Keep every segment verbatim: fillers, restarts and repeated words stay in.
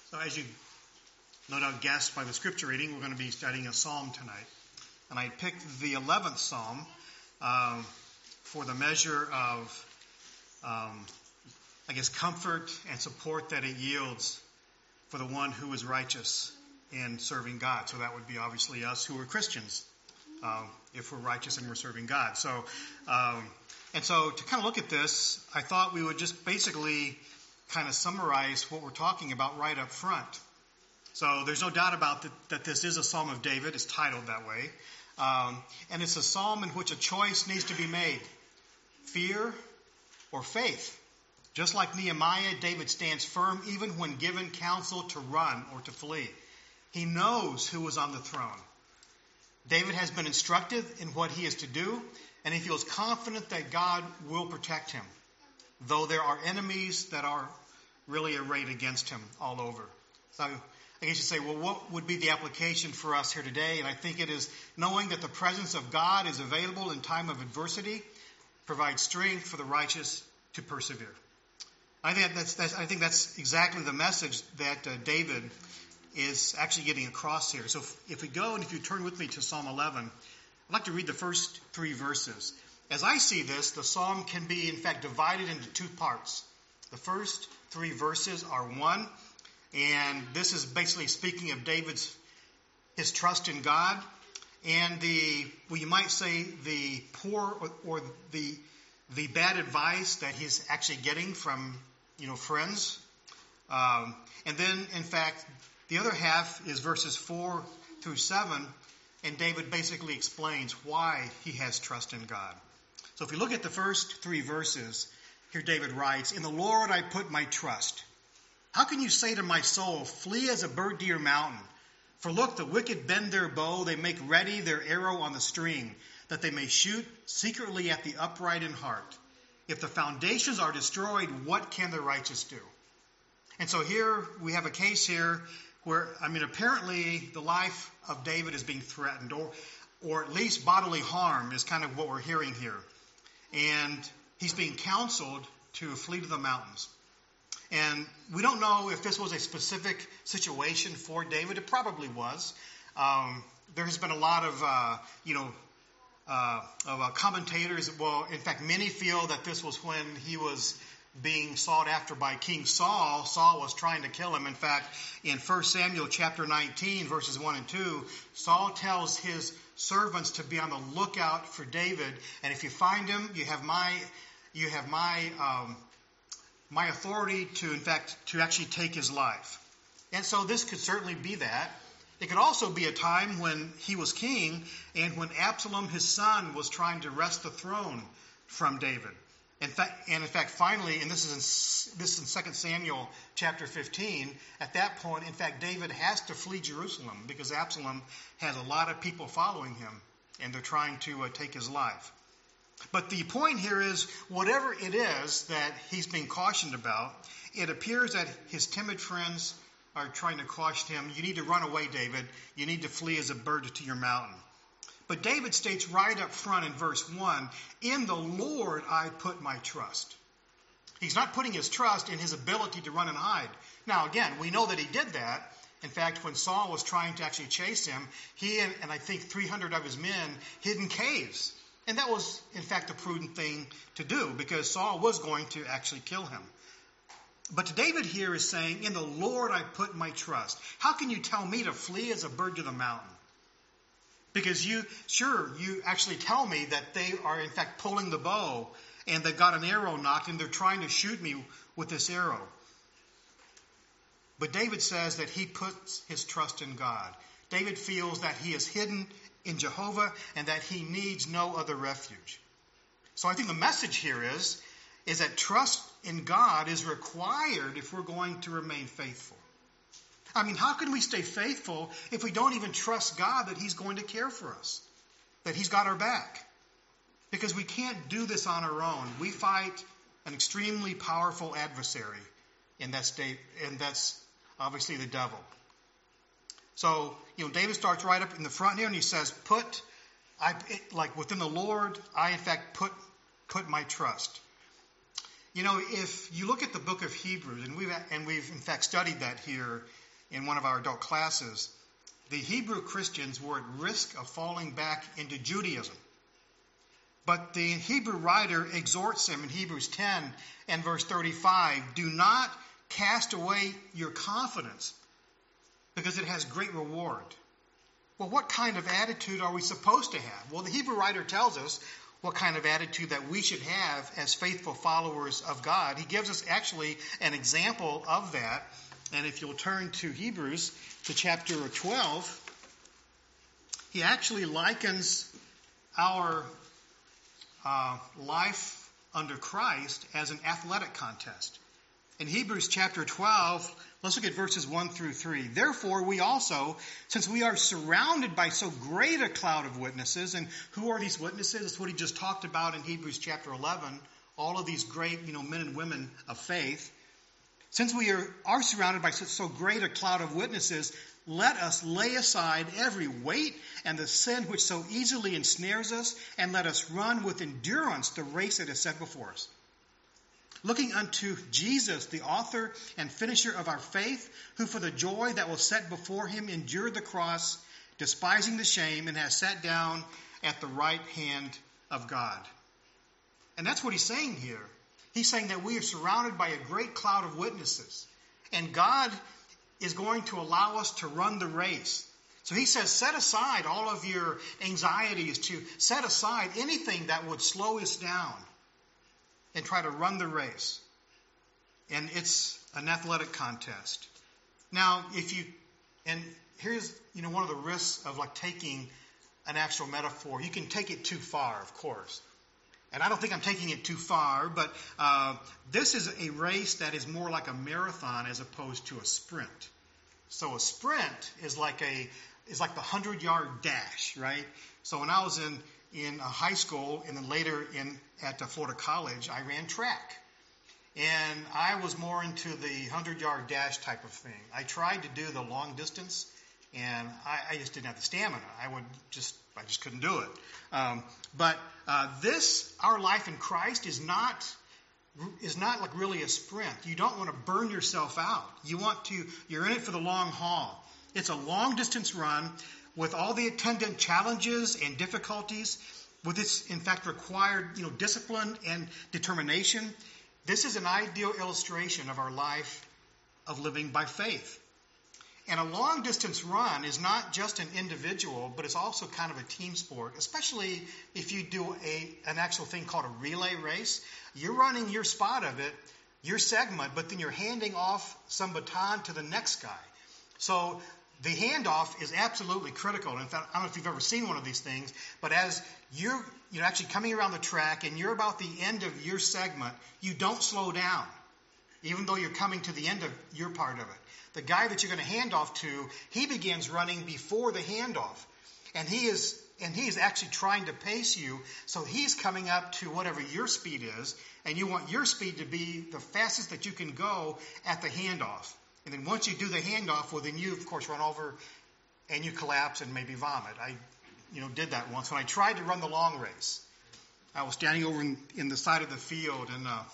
So as you no doubt guessed by the scripture reading, we're going to be studying a psalm tonight. And I picked the eleventh psalm um, for the measure of, um, I guess, comfort and support that it yields for the one who is righteous in serving God. So that would be obviously us who are Christians, um, if we're righteous and we're serving God. So, um, and so to kind of look at this, I thought we would just basically kind of summarize what we're talking about right up front. So there's no doubt about that, that this is a Psalm of David. It's titled that way. Um, and it's a psalm in which a choice needs to be made. Fear or faith. Just like Nehemiah, David stands firm even when given counsel to run or to flee. He knows who is on the throne. David has been instructed in what he is to do, and he feels confident that God will protect him, though there are enemies that are really arrayed against him all over. So I guess you say, well, what would be the application for us here today? And I think it is knowing that the presence of God is available in time of adversity, provides strength for the righteous to persevere. I think that's, that's I think that's exactly the message that uh, David is actually getting across here. So if, if we go and if you turn with me to Psalm eleven, I'd like to read the first three verses. As I see this, the psalm can be, in fact, divided into two parts. The first three verses are one, and this is basically speaking of David's, his trust in God, and the, well, you might say the poor or, or the the bad advice that he's actually getting from, you know, friends. Um, and then, in fact, the other half is verses four through seven, and David basically explains why he has trust in God. So if we look at the first three verses, here David writes, "In the Lord I put my trust. How can you say to my soul, flee as a bird to your mountain? For look, the wicked bend their bow, they make ready their arrow on the string, that they may shoot secretly at the upright in heart. If the foundations are destroyed, what can the righteous do?" And so here we have a case here where, I mean, apparently the life of David is being threatened, or, or at least bodily harm is kind of what we're hearing here. And he's being counseled to flee to the mountains. And we don't know if this was a specific situation for David. It probably was. Um, there has been a lot of, uh, you know, uh, of uh, commentators. Well, in fact, many feel that this was when he was being sought after by King Saul. Saul was trying to kill him. In fact, in First Samuel chapter nineteen, verses one and two, Saul tells his servants to be on the lookout for David. And if you find him, you have my, you have my, um, my authority to, in fact, to actually take his life. And so this could certainly be that. It could also be a time when he was king and when Absalom, his son, was trying to wrest the throne from David. In fact, and in fact, finally, and this is in, this is in Second Samuel chapter fifteen, at that point, in fact, David has to flee Jerusalem because Absalom has a lot of people following him, and they're trying to uh, take his life. But the point here is, whatever it is that he's being cautioned about, it appears that his timid friends are trying to caution him. You need to run away, David. You need to flee as a bird to your mountain. But David states right up front in verse one, "In the Lord I put my trust." He's not putting his trust in his ability to run and hide. Now, again, we know that he did that. In fact, when Saul was trying to actually chase him, he and, and I think three hundred of his men hid in caves. And that was, in fact, a prudent thing to do because Saul was going to actually kill him. But David here is saying, "In the Lord I put my trust." How can you tell me to flee as a bird to the mountain? Because you, sure, you actually tell me that they are, in fact, pulling the bow and they got an arrow knocked and they're trying to shoot me with this arrow. But David says that he puts his trust in God. David feels that he is hidden in Jehovah and that he needs no other refuge. So I think the message here is, is that trust in God is required if we're going to remain faithful. I mean, how can we stay faithful if we don't even trust God that he's going to care for us, that he's got our back? Because we can't do this on our own. We fight an extremely powerful adversary in that state, and that's obviously the devil. So, you know, David starts right up in the front here, and he says, put, I, it, like within the Lord, I in fact put, put my trust. You know, if you look at the book of Hebrews, and we've, and we've in fact studied that here in one of our adult classes, the Hebrew Christians were at risk of falling back into Judaism. But the Hebrew writer exhorts them in Hebrews ten and verse thirty-five, do not cast away your confidence because it has great reward. Well, what kind of attitude are we supposed to have? Well, the Hebrew writer tells us what kind of attitude that we should have as faithful followers of God. He gives us actually an example of that. And if you'll turn to Hebrews, to chapter twelve, he actually likens our uh, life under Christ as an athletic contest. In Hebrews chapter twelve, let's look at verses one through three. Therefore, we also, since we are surrounded by so great a cloud of witnesses, and who are these witnesses? That's what he just talked about in Hebrews chapter eleven, all of these great, you know, men and women of faith. Since we are, are surrounded by so great a cloud of witnesses, let us lay aside every weight and the sin which so easily ensnares us, and let us run with endurance the race that is set before us. Looking unto Jesus, the author and finisher of our faith, who for the joy that was set before him endured the cross, despising the shame, and has sat down at the right hand of God. And that's what he's saying here. He's saying that we are surrounded by a great cloud of witnesses. And God is going to allow us to run the race. So he says, set aside all of your anxieties, to set aside anything that would slow us down and try to run the race. And it's an athletic contest. Now, if you, and here's, you know, one of the risks of like taking an actual metaphor. You can take it too far, of course. And I don't think I'm taking it too far, but uh, this is a race that is more like a marathon as opposed to a sprint. So a sprint is like a is like the hundred-yard dash, right? So when I was in in high school and then later in at Florida College, I ran track, and I was more into the hundred-yard dash type of thing. I tried to do the long distance, and I, I just didn't have the stamina. I would just I just couldn't do it. Um, but uh, this, our life in Christ, is not is not like really a sprint. You don't want to burn yourself out. You want to. You're in it for the long haul. It's a long distance run with all the attendant challenges and difficulties. With its, in fact, required, you know, discipline and determination. This is an ideal illustration of our life of living by faith. And a long-distance run is not just an individual, but it's also kind of a team sport, especially if you do a an actual thing called a relay race. You're running your spot of it, your segment, but then you're handing off some baton to the next guy. So the handoff is absolutely critical. In fact, I don't know if you've ever seen one of these things, but as you're, you're actually coming around the track and you're about the end of your segment, you don't slow down, even though you're coming to the end of your part of it. The guy that you're going to hand off to, he begins running before the handoff. And he is and he is actually trying to pace you, so he's coming up to whatever your speed is, and you want your speed to be the fastest that you can go at the handoff. And then once you do the handoff, well, then you, of course, run over and you collapse and maybe vomit. I, you know, did that once. When I tried to run the long race, I was standing over in, in the side of the field, and uh,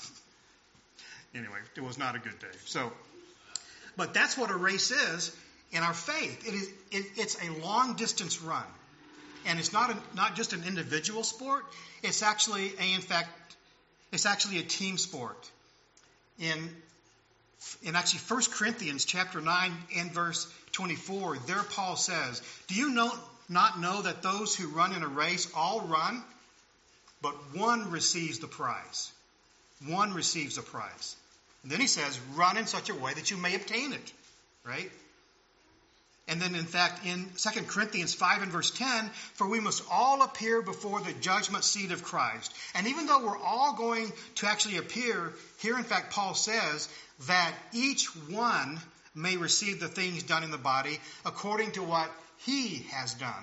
anyway, it was not a good day. So, but that's what a race is in our faith. It is, it, it's a long-distance run. And it's not a, not just an individual sport. It's actually, a, in fact, it's actually a team sport. In In actually First Corinthians chapter nine and verse twenty-four, there Paul says, do you know, not know that those who run in a race all run, but one receives the prize? One receives the prize. And then he says, run in such a way that you may obtain it, right? And then, in fact, in Second Corinthians five and verse ten, for we must all appear before the judgment seat of Christ. And even though we're all going to actually appear, here, in fact, Paul says that each one may receive the things done in the body according to what he has done.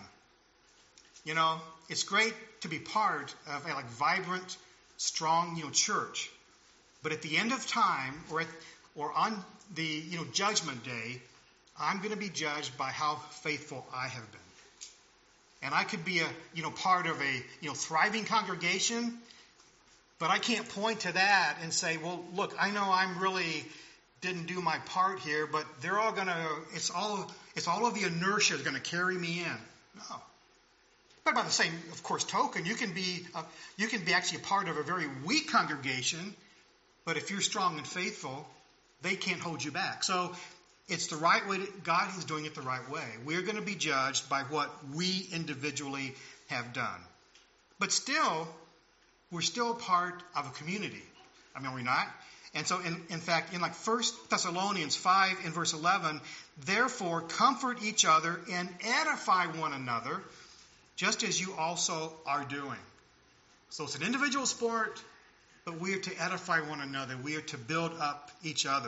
You know, it's great to be part of a like vibrant, strong, you know, church. But at the end of time, or at, or on the, you know, judgment day, I'm going to be judged by how faithful I have been. And I could be a, you know, part of a, you know, thriving congregation, But I can't point to that and say, well, look, I know I'm really didn't do my part here, but they're all going to, it's all, it's all of the inertia is going to carry me in. No. But by the same, of course, token, you can be, uh, you can be actually a part of a very weak congregation, but if you're strong and faithful, they can't hold you back. So it's the right way. To, God is doing it the right way. We're going to be judged by what we individually have done. But still, we're still part of a community. I mean, are we not? And so, in, in fact, in like First Thessalonians five in verse eleven, therefore comfort each other and edify one another, just as you also are doing. So it's an individual sport, but we are to edify one another. We are to build up each other.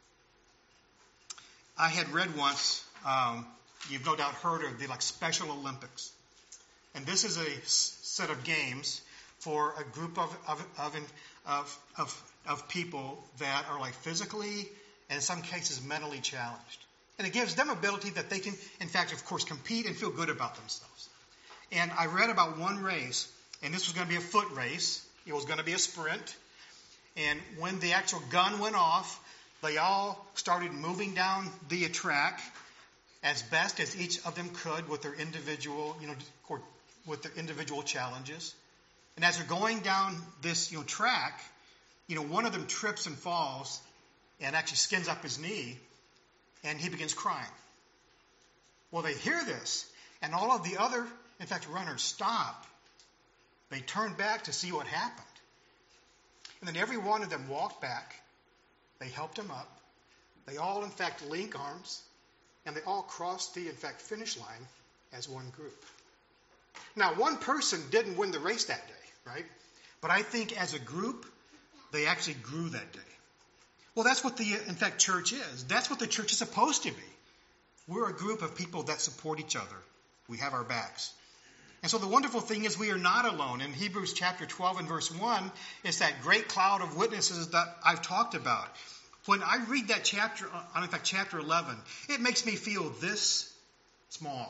I had read once, um, you've no doubt heard of the like Special Olympics. And this is a s- set of games for a group of of, of, of, of of people that are like physically and in some cases mentally challenged. And it gives them ability that they can, in fact, of course, compete and feel good about themselves. And I read about one race, and this was going to be a foot race. It was going to be a sprint. And when the actual gun went off, they all started moving down the track as best as each of them could with their individual, you know, or with their individual challenges. And as they're going down this, you know, track, you know, one of them trips and falls and actually skins up his knee, and he begins crying. Well, they hear this, and all of the other, in fact, runners stop. They turn back to see what happened. And then every one of them walked back. They helped him up. They all, in fact, link arms, and they all crossed the, in fact, finish line as one group. Now, one person didn't win the race that day, right? But I think as a group, they actually grew that day. Well, that's what the, in fact, church is. That's what the church is supposed to be. We're a group of people that support each other. We have our backs. And so the wonderful thing is we are not alone. In Hebrews chapter twelve and verse one, it's that great cloud of witnesses that I've talked about. When I read that chapter, in fact, chapter eleven, it makes me feel this small.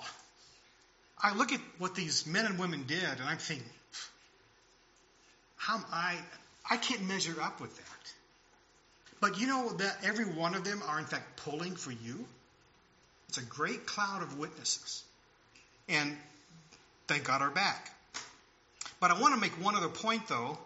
I look at what these men and women did, and I'm thinking, how am I... I can't measure up with that. But you know that every one of them are in fact pulling for you? It's a great cloud of witnesses. And they got our back. But I want to make one other point though.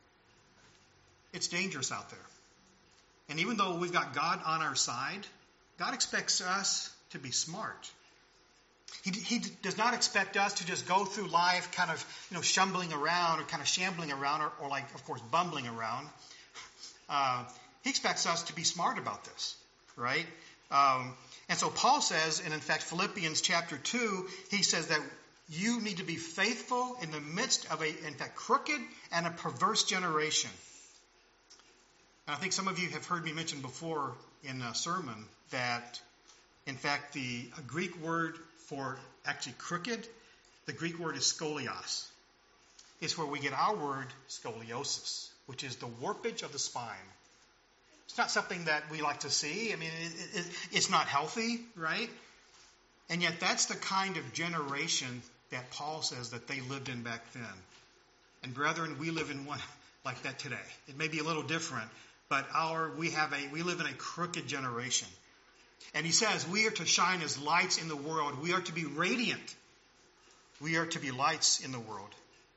It's dangerous out there. And even though we've got God on our side, God expects us to be smart. He, he does not expect us to just go through life kind of, you know, stumbling around or kind of shambling around or, or like, of course, bumbling around. Uh, he expects us to be smart about this, right? Um, and so Paul says, and in fact, Philippians chapter two, he says that you need to be faithful in the midst of a, in fact, crooked and a perverse generation. And I think some of you have heard me mention before in a sermon that, in fact, the Greek word for actually crooked, the Greek word is scolios. It's where we get our word scoliosis, which is the warpage of the spine. It's not something that we like to see. I mean, it, it, it's not healthy, right? And yet that's the kind of generation that Paul says that they lived in back then. And brethren, we live in one like that today. It may be a little different, but our we have a we live in a crooked generation. And he says we are to shine as lights in the world. We are to be radiant. We are to be lights in the world.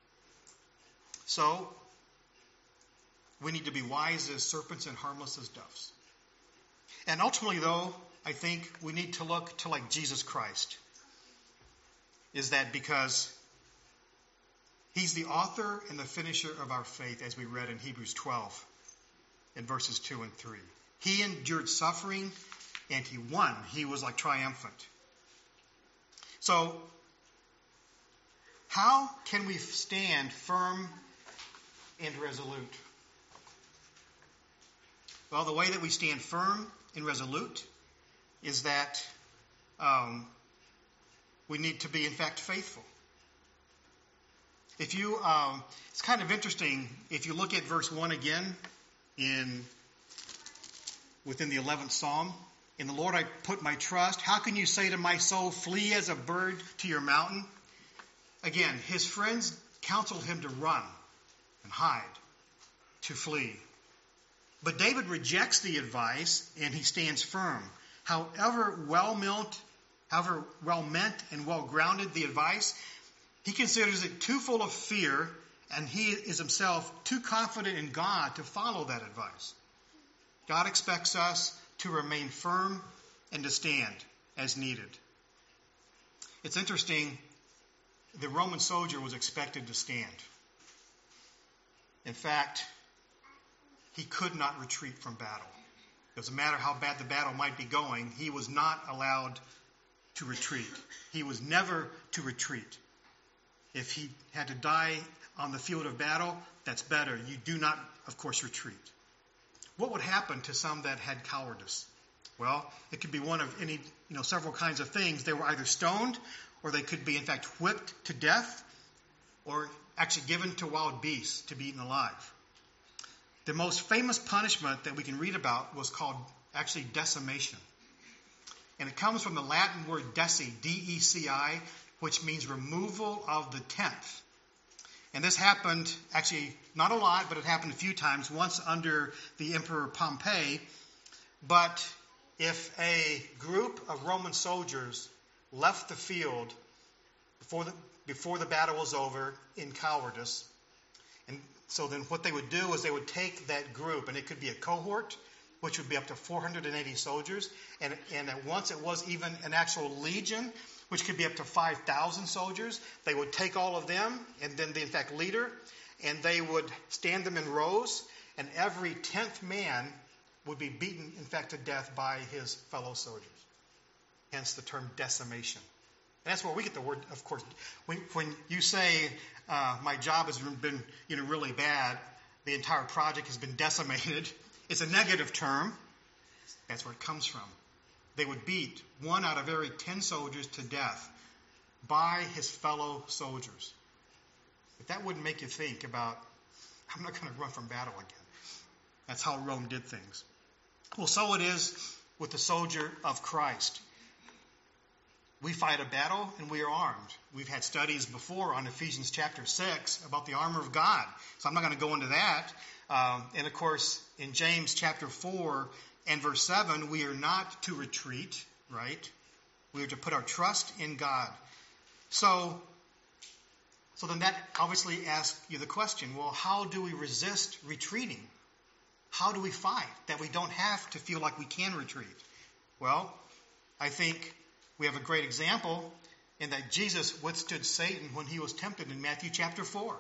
So, we need to be wise as serpents and harmless as doves. And ultimately, though, I think we need to look to like Jesus Christ. Is that because he's the author and the finisher of our faith, as we read in Hebrews twelve in verses two and three. He endured suffering and he won. He was like triumphant. So, how can we stand firm and resolute? Well, the way that we stand firm and resolute is that um, we need to be, in fact, faithful. If you, um, it's kind of interesting, if you look at verse one again in within the eleventh Psalm, in the Lord I put my trust. How can you say to my soul, flee as a bird to your mountain? Again, his friends counseled him to run and hide. to flee. But David rejects the advice, and he stands firm. However well-meant, however well-meant and well-grounded the advice, he considers it too full of fear, and he is himself too confident in God to follow that advice. God expects us to remain firm and to stand as needed. It's interesting, the Roman soldier was expected to stand. In fact, he could not retreat from battle. Doesn't matter how bad the battle might be going, he was not allowed to retreat. He was never to retreat. If he had to die on the field of battle, that's better. You do not, of course, retreat. What would happen to some that had cowardice? Well, it could be one of any, you know, several kinds of things. They were either stoned, or they could be, in fact, whipped to death, or actually given to wild beasts to be eaten alive. The most famous punishment that we can read about was called, actually, decimation. And it comes from the Latin word deci, D E C I, which means removal of the tenth. And this happened, actually, not a lot, but it happened a few times, once under the Emperor Pompey. But if a group of Roman soldiers left the field before the, before the battle was over in cowardice, and so then what they would do is they would take that group, and it could be a cohort, which would be up to four hundred eighty soldiers, and, and at once it was even an actual legion, which could be up to five thousand soldiers. They would take all of them, and then the, in fact, leader, and they would stand them in rows, and every tenth man would be beaten, in fact, to death by his fellow soldiers. Hence the term decimation. And that's where we get the word, of course. When, when you say, uh, my job has been, you know, really bad, the entire project has been decimated, it's a negative term. That's where it comes from. They would beat one out of every ten soldiers to death by his fellow soldiers. But that wouldn't make you think about, I'm not going to run from battle again. That's how Rome did things. Well, so it is with the soldier of Christ. We fight a battle and we are armed. We've had studies before on Ephesians chapter six about the armor of God. So I'm not going to go into that. Um, and of course, in James chapter four and verse seven, we are not to retreat, right? We are to put our trust in God. So, so then that obviously asks you the question, well, how do we resist retreating? How do we fight that we don't have to feel like we can retreat? Well, I think we have a great example in that Jesus withstood Satan when he was tempted in Matthew chapter four.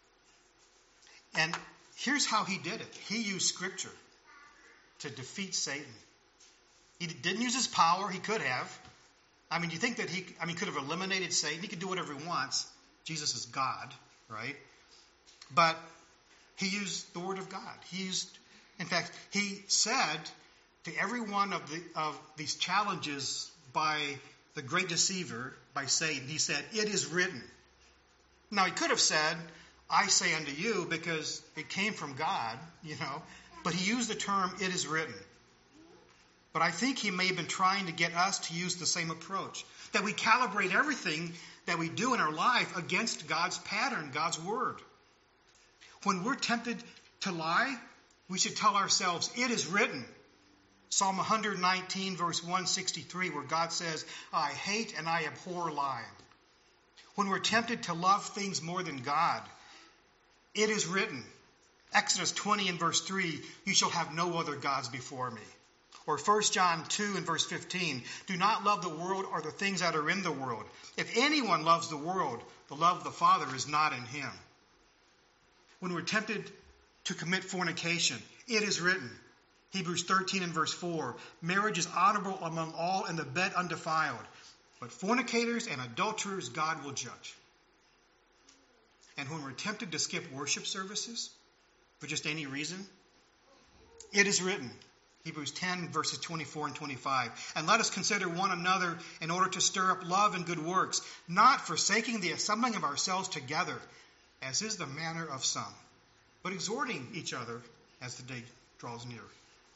And here's how he did it. He used Scripture to defeat Satan. He didn't use his power. He could have. I mean, you think that he, I mean, could have eliminated Satan. He could do whatever he wants. Jesus is God, right? But he used the Word of God. He used, in fact, he said to every one of the of these challenges by the great deceiver, by Satan, he said, "It is written." Now, he could have said, "I say unto you," because it came from God, you know. But he used the term, "It is written." But I think he may have been trying to get us to use the same approach. That we calibrate everything that we do in our life against God's pattern, God's word. When we're tempted to lie, we should tell ourselves, "It is written." Psalm one nineteen, verse one sixty-three, where God says, "I hate and I abhor lying." When we're tempted to love things more than God, it is written. Exodus twenty and verse three, "You shall have no other gods before me." Or First John two and verse fifteen, "Do not love the world or the things that are in the world. If anyone loves the world, the love of the Father is not in him." When we're tempted to commit fornication, it is written. Hebrews thirteen and verse four, "Marriage is honorable among all and the bed undefiled. But fornicators and adulterers God will judge." And when we're tempted to skip worship services for just any reason, it is written. Hebrews ten, verses twenty-four and twenty-five. "And let us consider one another in order to stir up love and good works, not forsaking the assembling of ourselves together, as is the manner of some, but exhorting each other as the day draws near."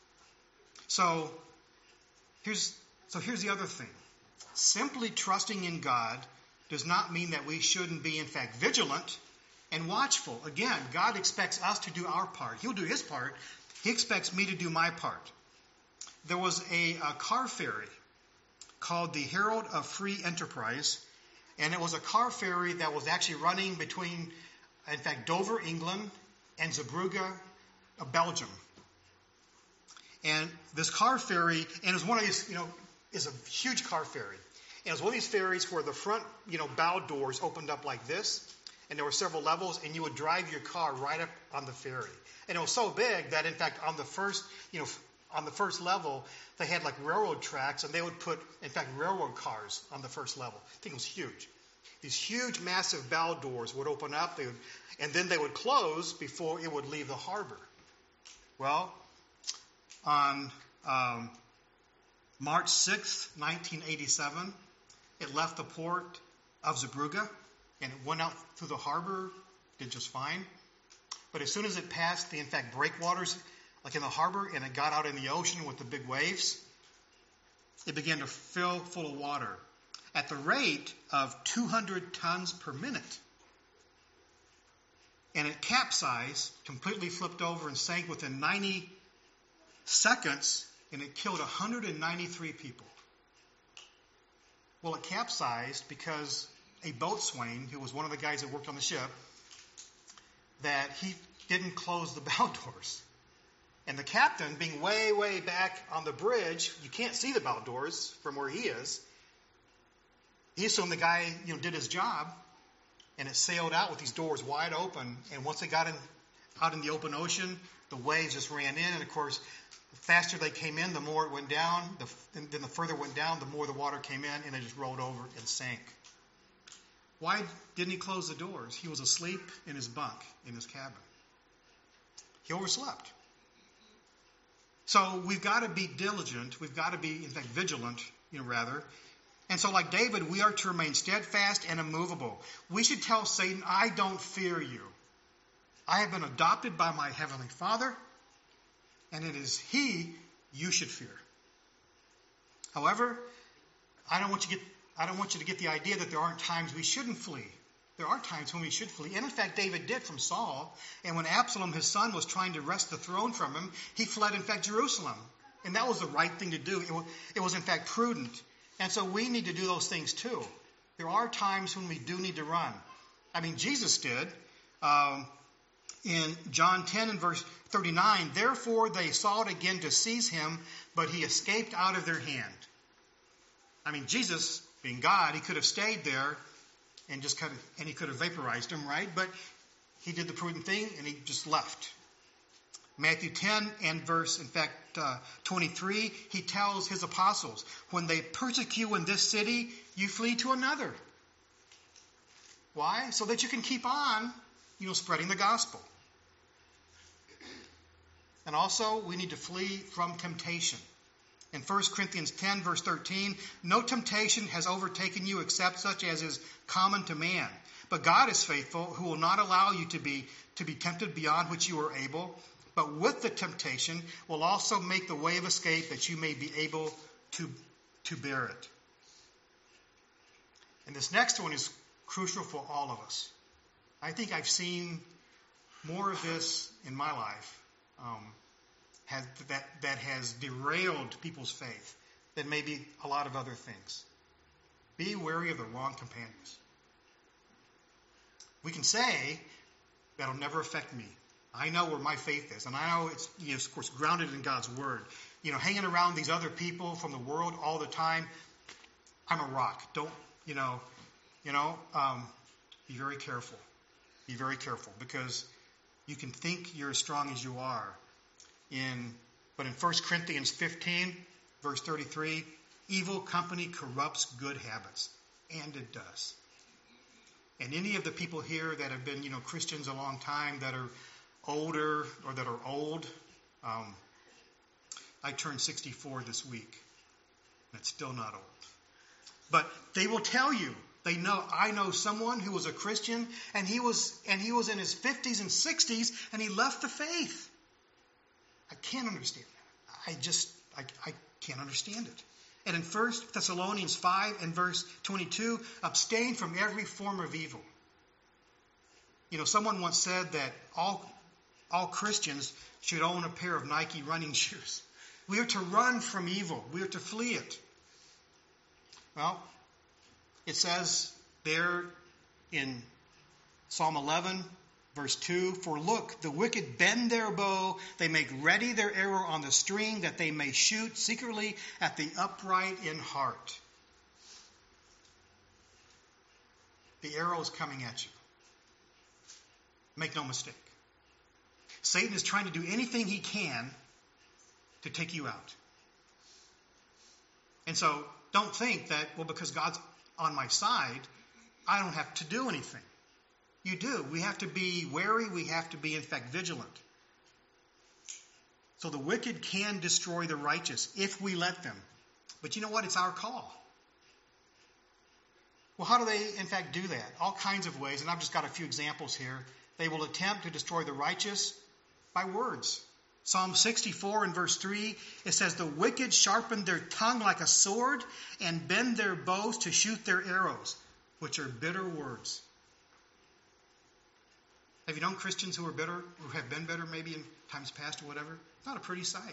So here's, so here's the other thing. Simply trusting in God does not mean that we shouldn't be, in fact, vigilant and watchful. Again, God expects us to do our part. He'll do his part. He expects me to do my part. There was a, a car ferry called the Herald of Free Enterprise, and it was a car ferry that was actually running between, in fact, Dover, England, and Zeebrugge, Belgium. And this car ferry, and it was one of these, you know, is a huge car ferry. And it was one of these ferries where the front, you know, bow doors opened up like this, and there were several levels, and you would drive your car right up on the ferry. And it was so big that, in fact, on the first, you know, on the first level, they had like railroad tracks, and they would put, in fact, railroad cars on the first level. I think it was huge. These huge, massive bow doors would open up, they would, and then they would close before it would leave the harbor. Well, on um, March sixth, nineteen eighty-seven, it left the port of Zeebrugge, and it went out through the harbor, did just fine. But as soon as it passed the, in fact, breakwaters, like in the harbor, and it got out in the ocean with the big waves, it began to fill full of water at the rate of two hundred tons per minute. And it capsized, completely flipped over and sank within ninety seconds, and it killed one hundred ninety-three people. Well, it capsized because a boatswain, who was one of the guys that worked on the ship, that he didn't close the bow doors. And the captain, being way, way back on the bridge, you can't see the bow doors from where he is. He assumed the guy, you know, did his job, and it sailed out with these doors wide open. And once it got in, out in the open ocean, the waves just ran in. And of course, the faster they came in, the more it went down. The, and then the further it went down, the more the water came in, and it just rolled over and sank. Why didn't he close the doors? He was asleep in his bunk in his cabin. He overslept. So we've got to be diligent. We've got to be, in fact, vigilant, you know, rather. And so like David, we are to remain steadfast and immovable. We should tell Satan, I don't fear you. I have been adopted by my heavenly Father, and it is he you should fear. However, I don't want you to get, I don't want you to get the idea that there aren't times we shouldn't flee. There are times when we should flee. And in fact, David did from Saul. And when Absalom, his son, was trying to wrest the throne from him, he fled, in fact, Jerusalem. And that was the right thing to do. It was, it was in fact, prudent. And so we need to do those things too. There are times when we do need to run. I mean, Jesus did. Um, in John ten and verse thirty-nine, therefore they sought again to seize him, but he escaped out of their hand. I mean, Jesus, being God, he could have stayed there and just kind of, and he could have vaporized him, right? But he did the prudent thing, and he just left. Matthew ten and verse, in fact, uh, twenty-three, he tells his apostles, when they persecute you in this city, you flee to another. Why? So that you can keep on, you know, spreading the gospel. And also, we need to flee from temptation. In First Corinthians ten, verse thirteen, no temptation has overtaken you except such as is common to man. But God is faithful, who will not allow you to be, to be tempted beyond which you are able, but with the temptation will also make the way of escape that you may be able to, to bear it. And this next one is crucial for all of us. I think I've seen more of this in my life um, has, that, that has derailed people's faith than maybe a lot of other things. Be wary of the wrong companions. We can say, that'll never affect me. I know where my faith is, and I know it's, you know, of course, grounded in God's Word. You know, hanging around these other people from the world all the time, I'm a rock. Don't, you know, you know, um, be very careful. Be very careful, because you can think you're as strong as you are. In, but in First Corinthians fifteen, verse thirty-three, evil company corrupts good habits, and it does. And any of the people here that have been, you know, Christians a long time, that are older or that are old, um, I turned sixty-four this week, and it's still not old. But they will tell you, they know, I know someone who was a Christian, and he was, and he was in his fifties and sixties, and he left the faith. I can't understand that. I just, I, I can't understand it. And in First Thessalonians five and verse twenty-two, abstain from every form of evil. You know, someone once said that all all Christians should own a pair of Nike running shoes. We are to run from evil. We are to flee it. Well, it says there in Psalm eleven, verse two, "For look, the wicked bend their bow, they make ready their arrow on the string, that they may shoot secretly at the upright in heart." The arrow is coming at you. Make no mistake. Satan is trying to do anything he can to take you out. And so don't think that, well, because God's on my side, I don't have to do anything. You do. We have to be wary. We have to be, in fact, vigilant. So the wicked can destroy the righteous if we let them. But you know what? It's our call. Well, how do they, in fact, do that? All kinds of ways, and I've just got a few examples here. They will attempt to destroy the righteous by words. Psalm sixty-four and verse three, it says, "The wicked sharpen their tongue like a sword and bend their bows to shoot their arrows," which are bitter words. Have you known Christians who are bitter, who have been bitter maybe in times past or whatever? It's not a pretty sight.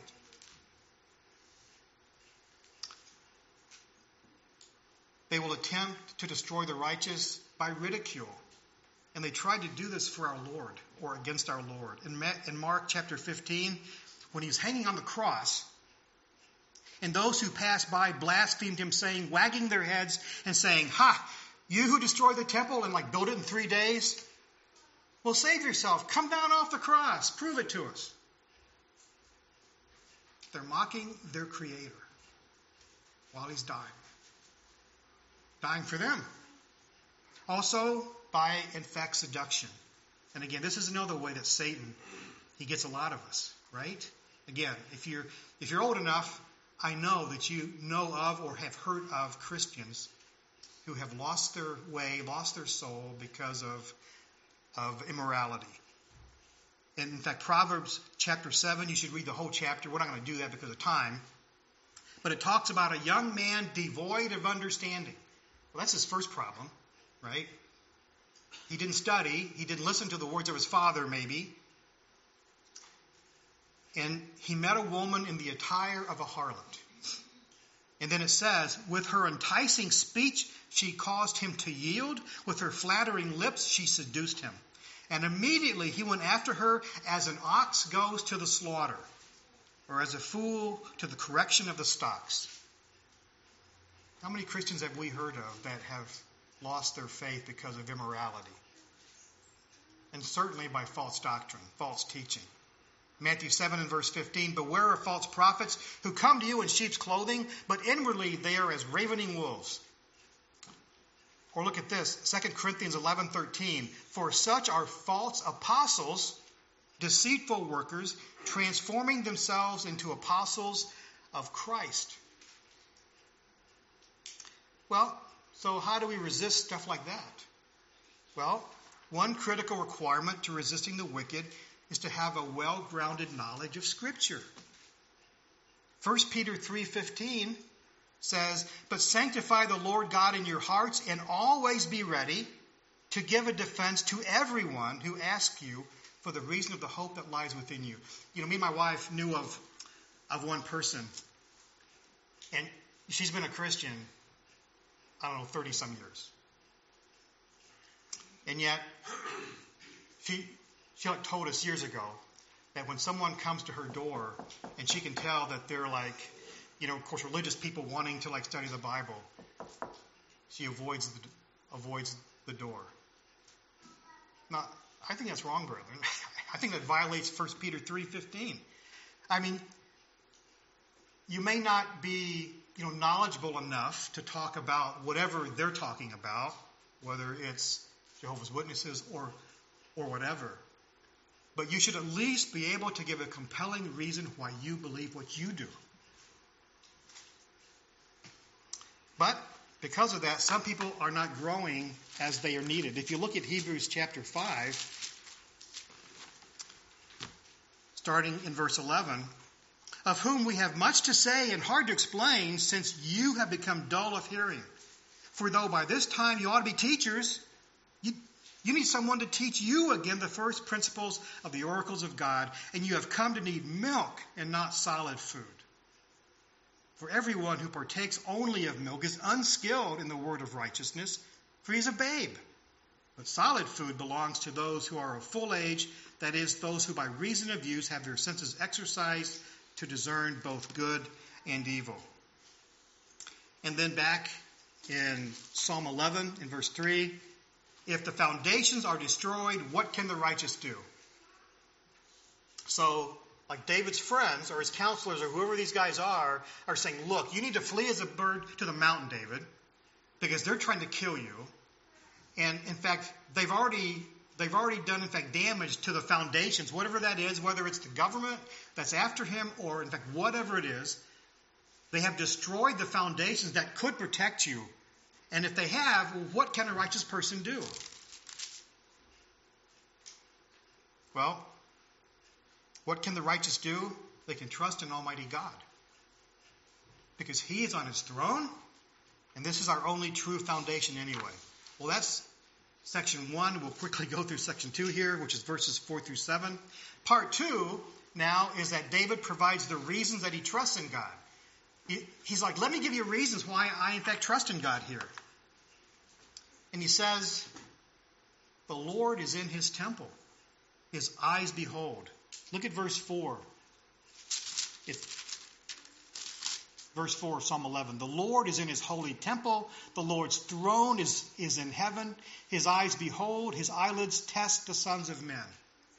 They will attempt to destroy the righteous by ridicule. And they tried to do this for our Lord, or against our Lord. In Mark chapter fifteen, when he was hanging on the cross, and those who passed by blasphemed him, saying, wagging their heads and saying, "Ha, you who destroy the temple and like build it in three days? Well, save yourself. Come down off the cross. Prove it to us." They're mocking their Creator while he's dying. Dying for them. Also, by, in fact, seduction. And again, this is another way that Satan, he gets a lot of us, right? Again, if you're if you're old enough, I know that you know of or have heard of Christians who have lost their way, lost their soul because of, of immorality. And in fact, Proverbs chapter seven, you should read the whole chapter. We're not going to do that because of time. But it talks about a young man devoid of understanding. Well, that's his first problem, right? He didn't study. He didn't listen to the words of his father, maybe. And he met a woman in the attire of a harlot. And then it says, with her enticing speech, she caused him to yield. With her flattering lips, she seduced him. And immediately he went after her as an ox goes to the slaughter, or as a fool to the correction of the stocks. How many Christians have we heard of that have lost their faith because of immorality? And certainly by false doctrine, false teaching. Matthew seven and verse fifteen, "Beware of false prophets who come to you in sheep's clothing, but inwardly they are as ravening wolves." Or look at this, Second Corinthians eleven thirteen, "For such are false apostles, deceitful workers, transforming themselves into apostles of Christ." Well, so how do we resist stuff like that? Well, one critical requirement to resisting the wicked is to have a well-grounded knowledge of Scripture. First Peter three fifteen says, "But sanctify the Lord God in your hearts, and always be ready to give a defense to everyone who asks you for the reason of the hope that lies within you." You know, me and my wife knew of, of one person, and she's been a Christian, I don't know, thirty-some years. And yet, she, she told us years ago that when someone comes to her door, and she can tell that they're like, you know, of course, religious people wanting to like study the Bible, she avoids the, avoids the door. Now, I think that's wrong, brethren. I think that violates First Peter three fifteen. I mean, you may not be, you know, knowledgeable enough to talk about whatever they're talking about, whether it's Jehovah's Witnesses or or whatever. But you should at least be able to give a compelling reason why you believe what you do. But because of that, some people are not growing as they are needed. If you look at Hebrews chapter five, starting in verse eleven, "Of whom we have much to say and hard to explain, since you have become dull of hearing. For though by this time you ought to be teachers, you, You need someone to teach you again the first principles of the oracles of God, and you have come to need milk and not solid food. For everyone who partakes only of milk is unskilled in the word of righteousness, for he is a babe. But solid food belongs to those who are of full age, that is, those who by reason of use have their senses exercised to discern both good and evil. And then back in Psalm eleven, in verse three, if the foundations are destroyed, what can the righteous do? So, like David's friends or his counselors or whoever these guys are, are saying, look, you need to flee as a bird to the mountain, David, because they're trying to kill you. And in fact, they've already they've already done, in fact, damage to the foundations, whatever that is, whether it's the government that's after him or, in fact, whatever it is. They have destroyed the foundations that could protect you. And if they have, well, what can a righteous person do? Well, what can the righteous do? They can trust in Almighty God. Because He is on His throne, and this is our only true foundation anyway. Well, that's section one. We'll quickly go through section two here, which is verses four through seven. Part two now is that David provides the reasons that he trusts in God. He, he's like, let me give you reasons why I, in fact, trust in God here. And he says, the Lord is in His temple. His eyes behold. Look at verse four. It, verse four, Psalm eleven. The Lord is in His holy temple. The Lord's throne is, is in heaven. His eyes behold. His eyelids test the sons of men.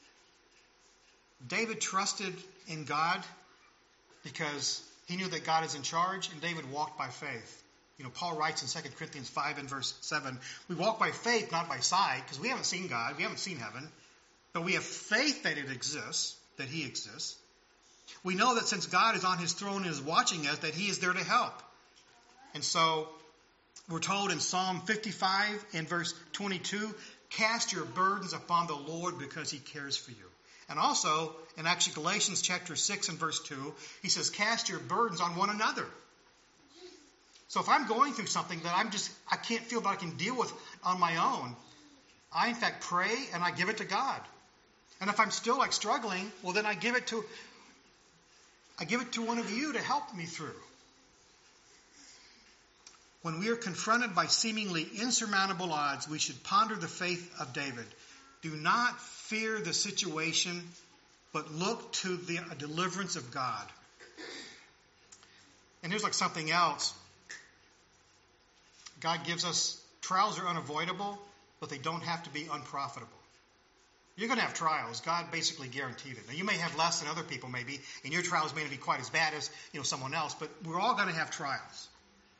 David trusted in God because he knew that God is in charge, and David walked by faith. You know, Paul writes in Second Corinthians five and verse seven, we walk by faith, not by sight, because we haven't seen God, we haven't seen heaven, but we have faith that it exists, that He exists. We know that since God is on His throne and is watching us, that He is there to help. And so, we're told in Psalm fifty-five and verse twenty-two, cast your burdens upon the Lord because He cares for you. And also, in actually Galatians chapter six and verse two, he says, cast your burdens on one another. So if I'm going through something that I'm just, I can't feel that I can deal with on my own, I in fact pray and I give it to God. And if I'm still like struggling, well then I give it to, I give it to one of you to help me through. When we are confronted by seemingly insurmountable odds, we should ponder the faith of David. Do not fear the situation, but look to the deliverance of God. And here's like something else. God gives us, trials are unavoidable, but they don't have to be unprofitable. You're going to have trials. God basically guaranteed it. Now, you may have less than other people maybe, and your trials may not be quite as bad as, you know, someone else, but we're all going to have trials.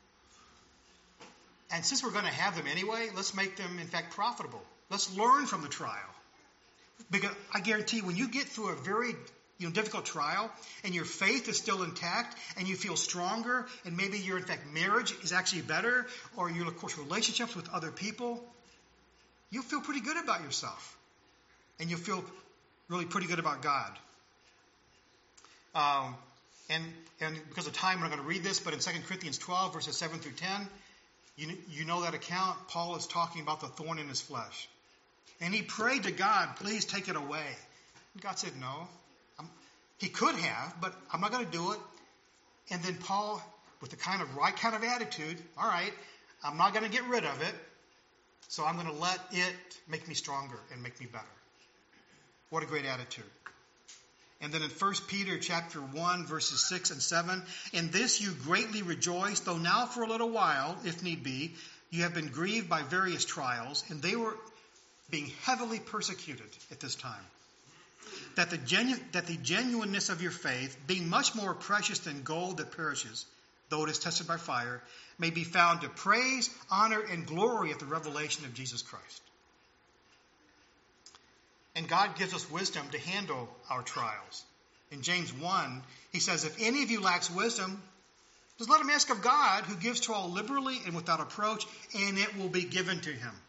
And since we're going to have them anyway, let's make them, in fact, profitable. Let's learn from the trial. Because I guarantee when you get through a very you know, difficult trial and your faith is still intact and you feel stronger and maybe your, in fact, marriage is actually better or your, of course, relationships with other people, you'll feel pretty good about yourself. And you'll feel really pretty good about God. Um, and, and because of time, we're not going to read this, but in Second Corinthians twelve, verses seven through ten, you, you know that account. Paul is talking about the thorn in his flesh. And he prayed to God, please take it away. And God said, no. I'm, he could have, but I'm not going to do it. And then Paul, with the kind of right kind of attitude, all right, I'm not going to get rid of it, so I'm going to let it make me stronger and make me better. What a great attitude. And then in First Peter chapter one, verses six and seven, in this you greatly rejoice, though now for a little while, if need be, you have been grieved by various trials, and they were being heavily persecuted at this time. That the, genu- that the genuineness of your faith, being much more precious than gold that perishes, though it is tested by fire, may be found to praise, honor, and glory at the revelation of Jesus Christ. And God gives us wisdom to handle our trials. In James one, he says, if any of you lacks wisdom, just let him ask of God, who gives to all liberally and without reproach, and it will be given to him.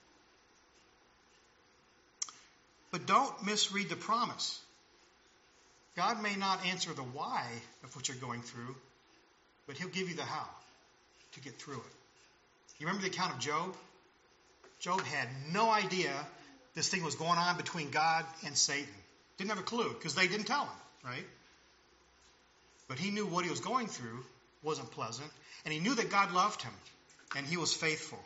But don't misread the promise. God may not answer the why of what you're going through, but he'll give you the how to get through it. You remember the account of Job? Job had no idea this thing was going on between God and Satan. Didn't have a clue because they didn't tell him, right? But he knew what he was going through wasn't pleasant, and he knew that God loved him, and he was faithful.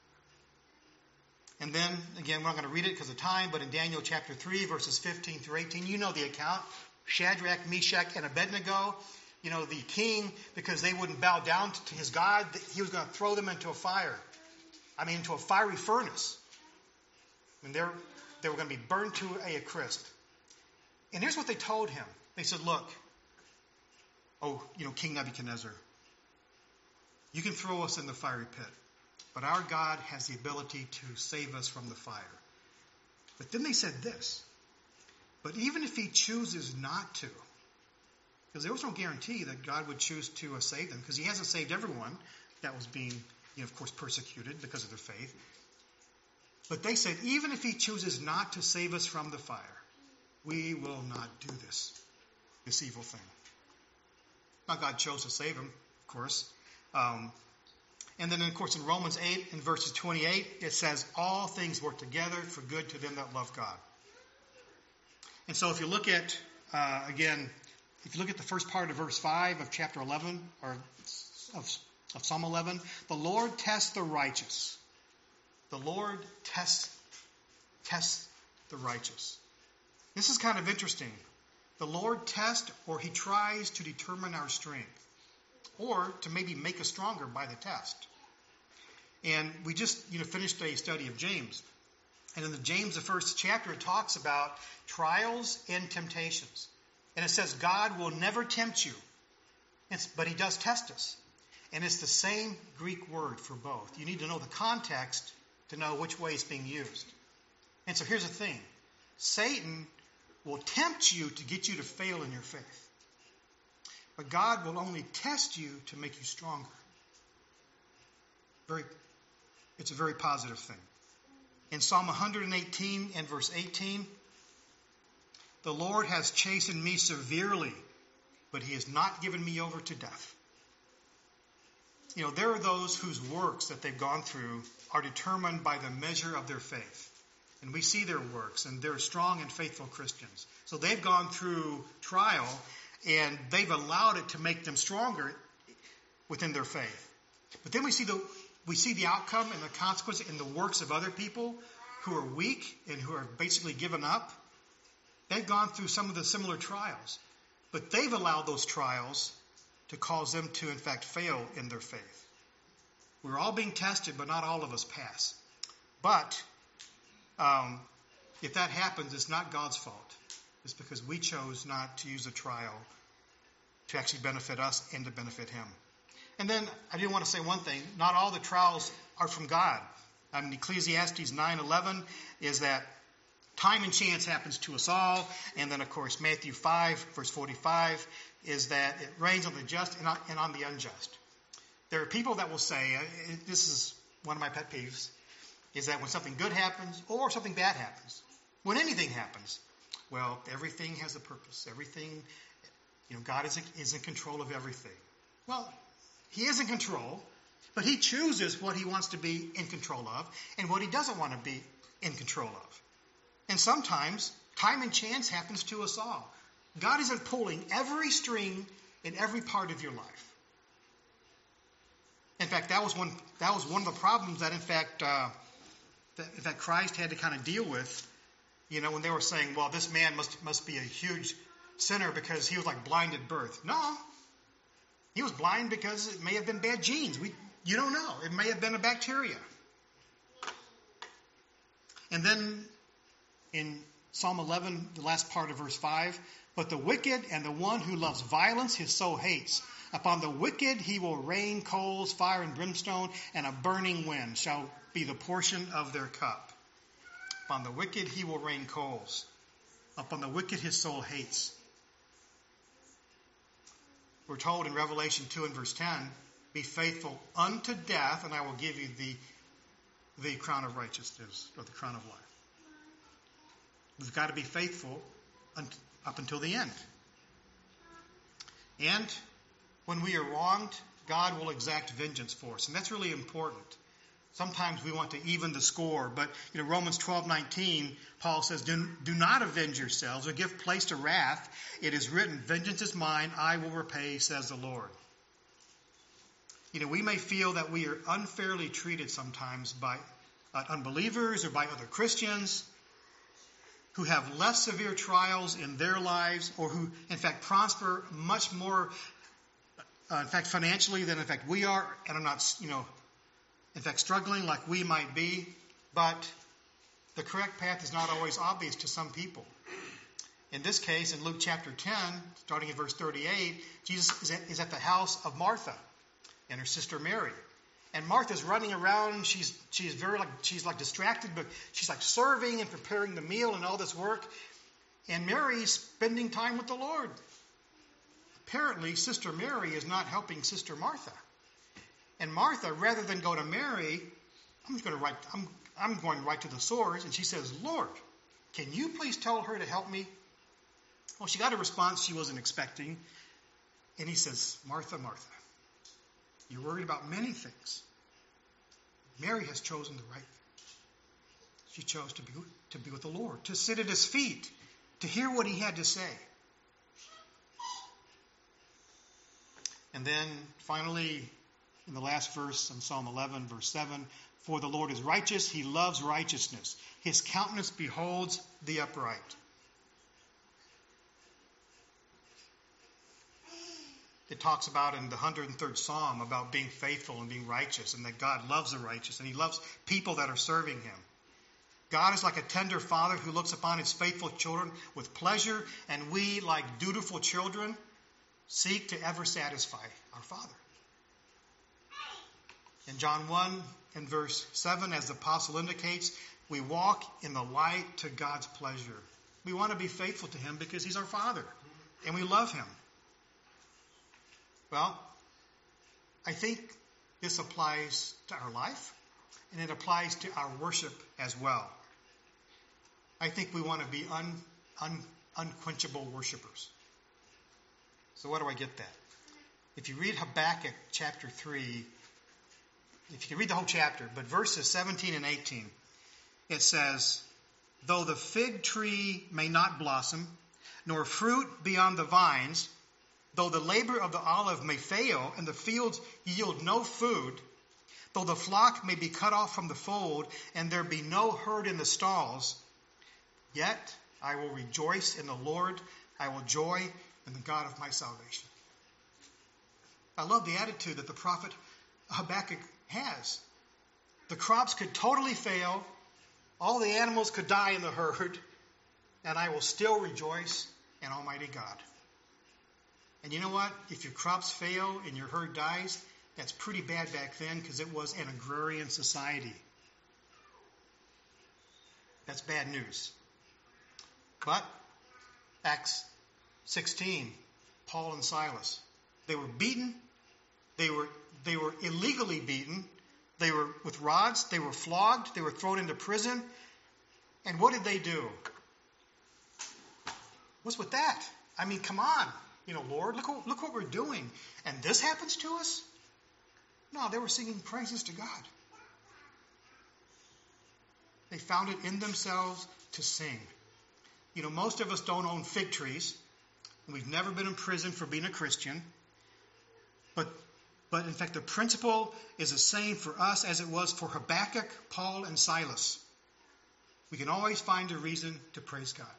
And then, again, we're not going to read it because of time, but in Daniel chapter three, verses fifteen through eighteen, you know the account. Shadrach, Meshach, and Abednego, you know, the king, because they wouldn't bow down to his God, he was going to throw them into a fire. I mean, into a fiery furnace. And they're, they were going to be burned to a crisp. And here's what they told him. They said, look, oh, you know, King Nebuchadnezzar, you can throw us in the fiery pit, but our God has the ability to save us from the fire. But then they said this, but even if he chooses not to, because there was no guarantee that God would choose to uh, save them, because he hasn't saved everyone that was being, you know, of course, persecuted because of their faith. But they said, even if he chooses not to save us from the fire, we will not do this, this evil thing. Now, God chose to save him, of course. Um, and then, of course, in Romans eight, in verses twenty-eight, it says, all things work together for good to them that love God. And so if you look at, uh, again, if you look at the first part of verse five of chapter eleven, or of, of Psalm eleven, the Lord tests the righteous. The Lord tests, tests the righteous. This is kind of interesting. The Lord tests, or he tries to determine our strength, or to maybe make us stronger by the test. And we just, you know, finished a study of James. And in the James, the first chapter, it talks about trials and temptations. And it says God will never tempt you, it's, but he does test us. And it's the same Greek word for both. You need to know the context to know which way it's being used. And so here's the thing. Satan will tempt you to get you to fail in your faith. But God will only test you to make you stronger. Very, it's a very positive thing. In Psalm one eighteen and verse eighteen, the Lord has chastened me severely, but he has not given me over to death. You know, there are those whose works that they've gone through are determined by the measure of their faith. And we see their works, and they're strong and faithful Christians. So they've gone through trial, and they've allowed it to make them stronger within their faith. But then we see the we see the outcome and the consequence in the works of other people who are weak and who are basically given up. They've gone through some of the similar trials, but they've allowed those trials to cause them to, in fact, fail in their faith. We're all being tested, but not all of us pass. But um, if that happens, it's not God's fault. It's because we chose not to use a trial to actually benefit us and to benefit him. And then I do want to say one thing. Not all the trials are from God. I mean, Ecclesiastes nine eleven is that time and chance happens to us all. And then, of course, Matthew five, verse forty-five, is that it rains on the just and on, and on the unjust. There are people that will say, uh, this is one of my pet peeves, is that when something good happens or something bad happens, when anything happens, well, everything has a purpose. Everything, you know, God is, is in control of everything. Well, he is in control, but he chooses what he wants to be in control of and what he doesn't want to be in control of. And sometimes time and chance happens to us all. God isn't pulling every string in every part of your life. In fact, that was one that was one of the problems that, in fact, uh, that, in fact, Christ had to kind of deal with. You know, when they were saying, "Well, this man must must be a huge sinner because he was like blind at birth." No, he was blind because it may have been bad genes. We you don't know. It may have been a bacteria. And then in Psalm eleven, the last part of verse five, but the wicked and the one who loves violence his soul hates. Upon the wicked he will rain coals, fire and brimstone, and a burning wind shall be the portion of their cup. Upon the wicked he will rain coals. Upon the wicked his soul hates. We're told in Revelation two and verse ten, be faithful unto death, and I will give you the, the crown of righteousness, or the crown of life. We've got to be faithful up until the end. And when we are wronged, God will exact vengeance for us. And that's really important. Sometimes we want to even the score, but you know, Romans twelve nineteen, Paul says, do, do not avenge yourselves or give place to wrath. It is written, vengeance is mine, I will repay, says the Lord. You know, we may feel that we are unfairly treated sometimes by uh, unbelievers or by other Christians who have less severe trials in their lives, or who, in fact, prosper much more, uh, in fact, financially than, in fact, we are, and are not, you know, in fact, struggling like we might be. But the correct path is not always obvious to some people. In this case, in Luke chapter ten, starting at verse thirty-eight, Jesus is at, is at the house of Martha and her sister Mary. And Martha's running around. She's she's very like she's like distracted, but she's like serving and preparing the meal and all this work. And Mary's spending time with the Lord. Apparently, Sister Mary is not helping Sister Martha. And Martha, rather than go to Mary, I'm just going to write. I'm I'm going right to the source. And she says, "Lord, can you please tell her to help me?" Well, she got a response she wasn't expecting. And he says, "Martha, Martha, you're worried about many things. Mary has chosen the right thing. She chose to be, to be with the Lord, to sit at his feet, to hear what he had to say." And then finally, in the last verse in Psalm eleven, verse seven, "For the Lord is righteous, he loves righteousness. His countenance beholds the upright." It talks about in the one hundred third Psalm about being faithful and being righteous, and that God loves the righteous, and he loves people that are serving him. God is like a tender father who looks upon his faithful children with pleasure, and we, like dutiful children, seek to ever satisfy our Father. In John one, in verse seven, as the apostle indicates, we walk in the light to God's pleasure. We want to be faithful to him because he's our Father, and we love him. Well, I think this applies to our life, and it applies to our worship as well. I think we want to be un, un, unquenchable worshipers. So where do I get that? If you read Habakkuk chapter three, if you can read the whole chapter, but verses seventeen and eighteen, it says, "Though the fig tree may not blossom, nor fruit be on the vines, though the labor of the olive may fail, and the fields yield no food, though the flock may be cut off from the fold, and there be no herd in the stalls, yet I will rejoice in the Lord, I will joy in the God of my salvation." I love the attitude that the prophet Habakkuk has. The crops could totally fail, all the animals could die in the herd, and I will still rejoice in Almighty God. And you know what? If your crops fail and your herd dies, that's pretty bad back then because it was an agrarian society. That's bad news. But Acts sixteen, Paul and Silas, they were beaten. They were they were illegally beaten. They were with rods. They were flogged. They were thrown into prison. And what did they do? What's with that? I mean, come on. You know, Lord, look what, look what we're doing. And this happens to us? No, they were singing praises to God. They found it in themselves to sing. You know, most of us don't own fig trees. And we've never been in prison for being a Christian. But, but in fact, the principle is the same for us as it was for Habakkuk, Paul, and Silas. We can always find a reason to praise God.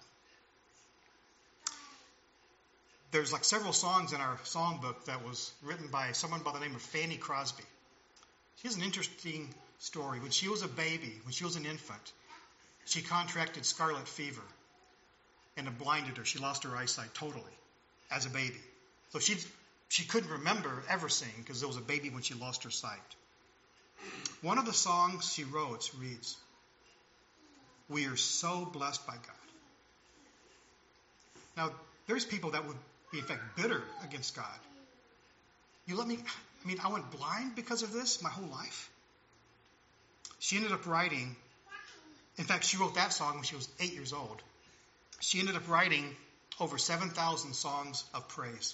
There's like several songs in our song book that was written by someone by the name of Fanny Crosby. She has an interesting story. When she was a baby, when she was an infant, she contracted scarlet fever, and it blinded her. She lost her eyesight totally as a baby. So she she couldn't remember ever singing because there was a baby when she lost her sight. One of the songs she wrote reads, "We are so blessed by God." Now, there's people that would be, in fact, bitter against God. You let me, I mean, I went blind because of this my whole life. She ended up writing, in fact, she wrote that song when she was eight years old. She ended up writing over seven thousand songs of praise.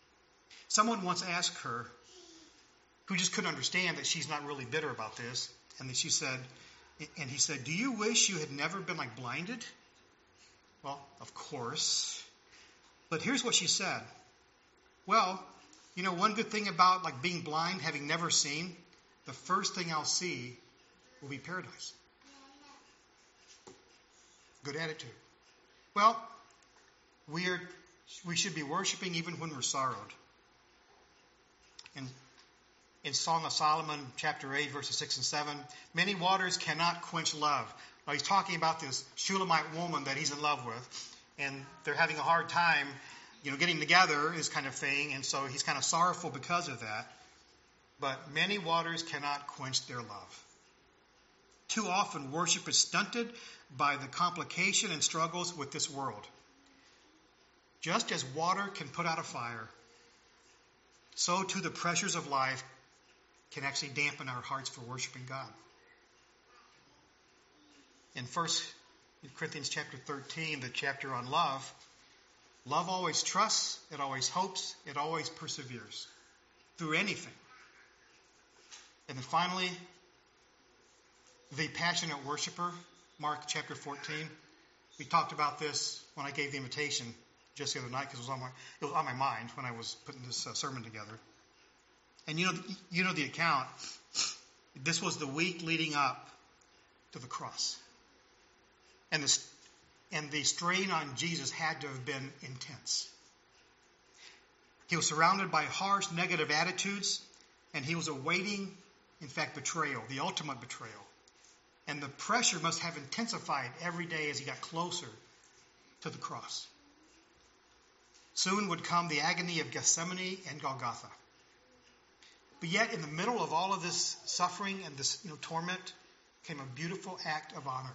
Someone once asked her, who just couldn't understand that she's not really bitter about this, And then she said, and he said, do you wish you had never been like blinded? Well, of course. But here's what she said. Well, you know, one good thing about like being blind, having never seen, the first thing I'll see will be paradise. Good attitude. Well, we are we should be worshiping even when we're sorrowed. In in Song of Solomon, chapter eight, verses six and seven, many waters cannot quench love. Now he's talking about this Shulamite woman that he's in love with, and they're having a hard time, you know, getting together, this kind of thing, and so he's kind of sorrowful because of that. But many waters cannot quench their love. Too often, worship is stunted by the complication and struggles with this world. Just as water can put out a fire, so too the pressures of life can actually dampen our hearts for worshiping God. In First Corinthians chapter thirteen, the chapter on love, love always trusts, it always hopes, it always perseveres through anything. And then finally, the passionate worshiper, Mark chapter fourteen. We talked about this when I gave the invitation just the other night because it was on my it was on my mind when I was putting this uh, sermon together. And you know you know the account. This was the week leading up to the cross, and the and the strain on Jesus had to have been intense. He was surrounded by harsh, negative attitudes, and he was awaiting, in fact, betrayal, the ultimate betrayal. And the pressure must have intensified every day as he got closer to the cross. Soon would come the agony of Gethsemane and Golgotha. But yet, in the middle of all of this suffering and this you know, torment, came a beautiful act of honor.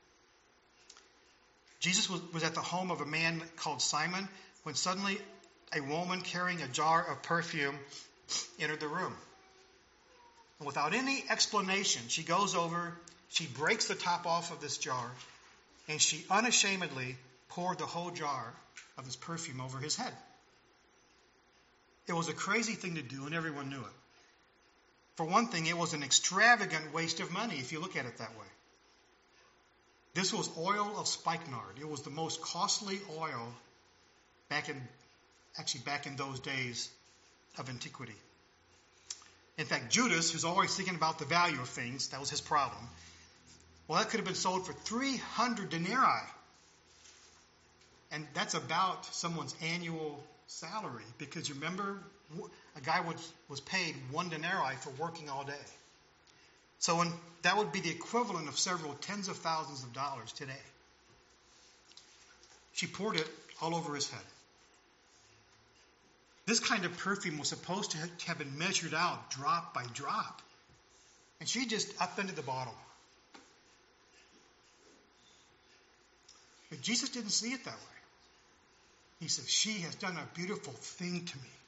Jesus was, was at the home of a man called Simon when suddenly a woman carrying a jar of perfume entered the room. And without any explanation, she goes over, she breaks the top off of this jar, and she unashamedly poured the whole jar of this perfume over his head. It was a crazy thing to do, and everyone knew it. For one thing, it was an extravagant waste of money, if you look at it that way. This was oil of spikenard. It was the most costly oil back in, actually back in those days of antiquity. In fact, Judas, who's always thinking about the value of things, that was his problem. Well, that could have been sold for three hundred denarii. And that's about someone's annual salary. Because you remember, a guy was, was paid one denarii for working all day. So when, that would be the equivalent of several tens of thousands of dollars today. She poured it all over his head. This kind of perfume was supposed to have been measured out drop by drop. And she just upended the bottle. But Jesus didn't see it that way. He says, she has done a beautiful thing to me.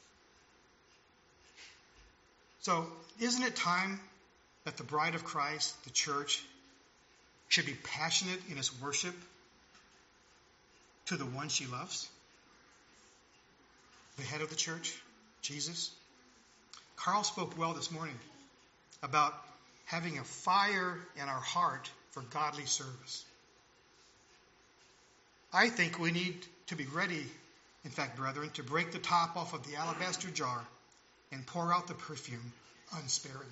So, isn't it time that the bride of Christ, the church, should be passionate in its worship to the one she loves? The head of the church, Jesus. Carl spoke well this morning about having a fire in our heart for godly service. I think we need to be ready, in fact, brethren, to break the top off of the alabaster jar and pour out the perfume unsparingly.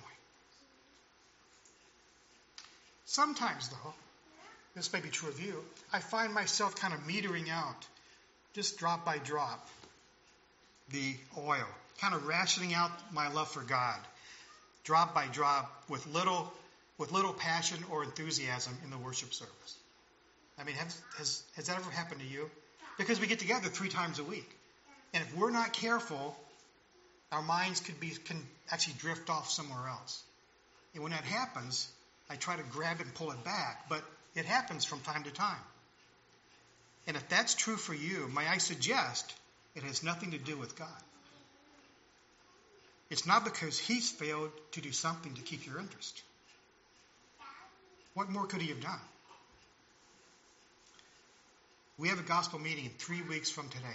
Sometimes, though, this may be true of you, I find myself kind of metering out, just drop by drop, the oil, kind of rationing out my love for God, drop by drop, with little, with little passion or enthusiasm in the worship service. I mean, has, has, has that ever happened to you? Because we get together three times a week. And if we're not careful, our minds could be can actually drift off somewhere else. And when that happens, I try to grab it and pull it back. But it happens from time to time. And if that's true for you, may I suggest it has nothing to do with God. It's not because he's failed to do something to keep your interest. What more could he have done? We have a gospel meeting in three weeks from today.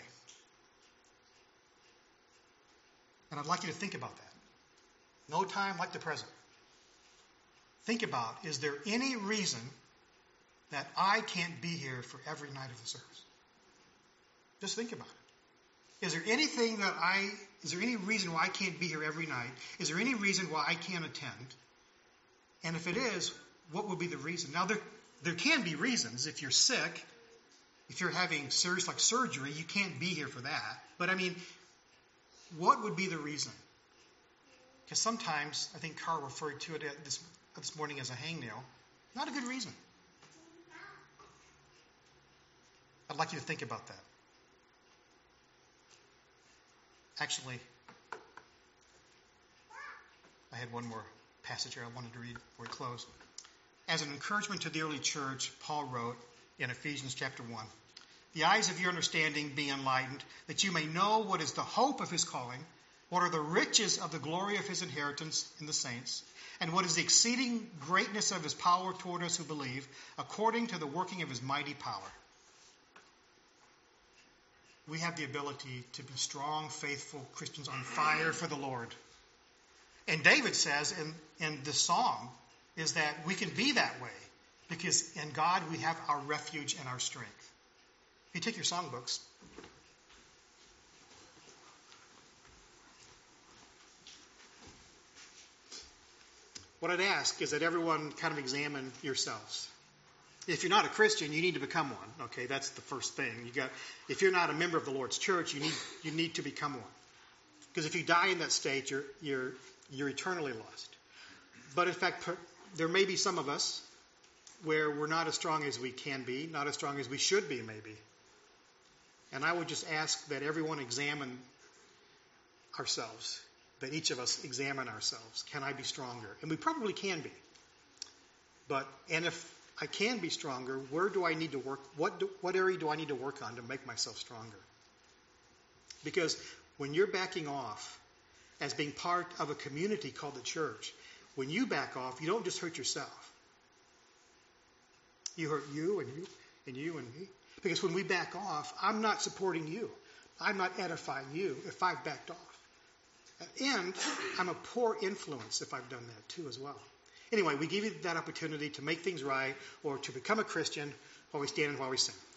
And I'd like you to think about that. No time like the present. think about, is there any reason that I can't be here for every night of the service? Just think about it. Is there anything that I, is there any reason why I can't be here every night? Is there any reason why I can't attend? And if it is, what would be the reason? Now, there, there can be reasons. If you're sick, if you're having serious like surgery, you can't be here for that. But I mean, what would be the reason? Because sometimes, I think Carl referred to it this, this morning as a hangnail. Not a good reason. I'd like you to think about that. Actually, I had one more passage here I wanted to read before we close. As an encouragement to the early church, Paul wrote in Ephesians chapter one, "The eyes of your understanding be enlightened, that you may know what is the hope of his calling, what are the riches of the glory of his inheritance in the saints, and what is the exceeding greatness of his power toward us who believe, according to the working of his mighty power." We have the ability to be strong, faithful Christians on fire for the Lord. And David says in, in this psalm is that we can be that way because in God we have our refuge and our strength. If you take your songbooks, what I'd ask is that everyone kind of examine yourselves. If you're not a Christian, you need to become one. Okay, that's the first thing. You got. If you're not a member of the Lord's church, you need you need to become one. Because if you die in that state, you're you're you're eternally lost. But in fact, there may be some of us where we're not as strong as we can be, not as strong as we should be, maybe. And I would just ask that everyone examine ourselves, that each of us examine ourselves. Can I be stronger? And we probably can be. But and if I can be stronger, where do I need to work? What do, what area do I need to work on to make myself stronger? Because when you're backing off as being part of a community called the church, when you back off, you don't just hurt yourself. You hurt you and you and you and me. Because when we back off, I'm not supporting you. I'm not edifying you if I've backed off. And I'm a poor influence if I've done that too as well. Anyway, we give you that opportunity to make things right or to become a Christian while we stand and while we sing.